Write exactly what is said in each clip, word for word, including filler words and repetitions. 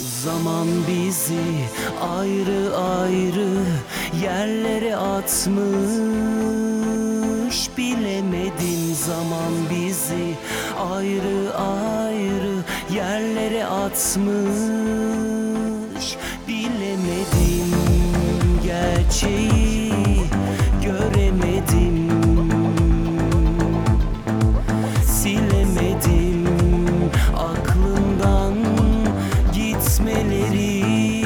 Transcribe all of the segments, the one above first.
Zaman bizi ayrı ayrı yerlere atmış. Bilemedim, zaman bizi ayrı ayrı yerlere atmış. Bilemedim, gerçeği göremedim, silemedim aklımdan gitmeleri.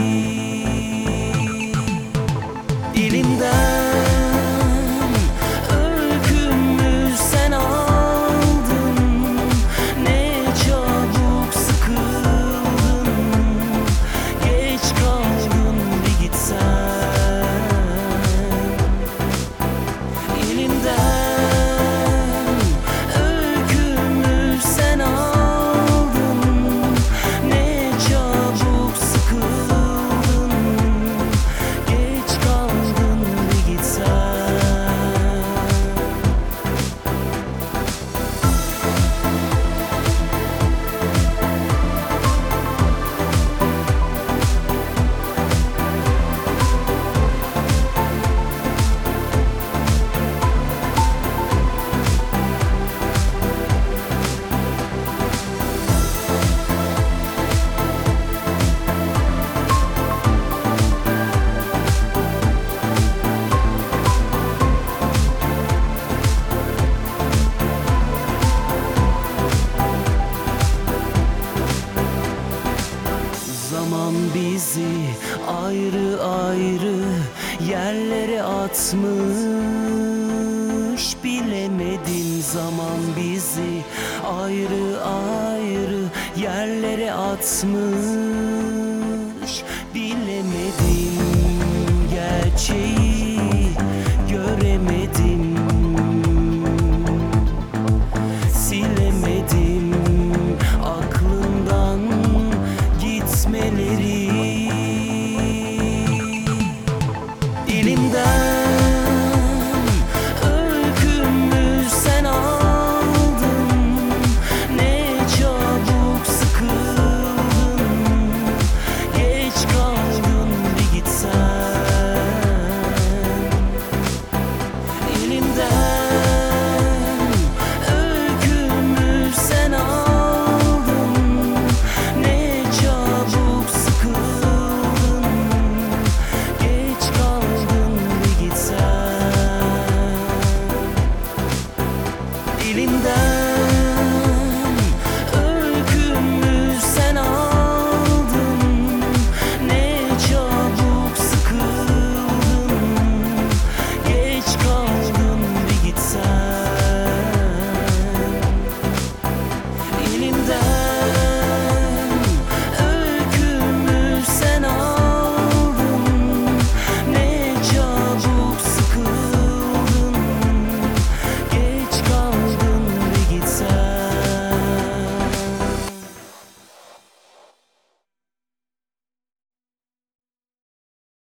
Elimden öykümü sen aldın, ne çabuk sıkıldın, geç kaldın bir gitsen. Elimden öykümü sen aldın, ne çabuk sıkıldın, geç kaldın bir gitsen. Zaman bizi ayrı ayrı yerlere atmış. Bilemedim, zaman bizi ayrı ayrı yerlere atmış. Bilemedim, gerçeği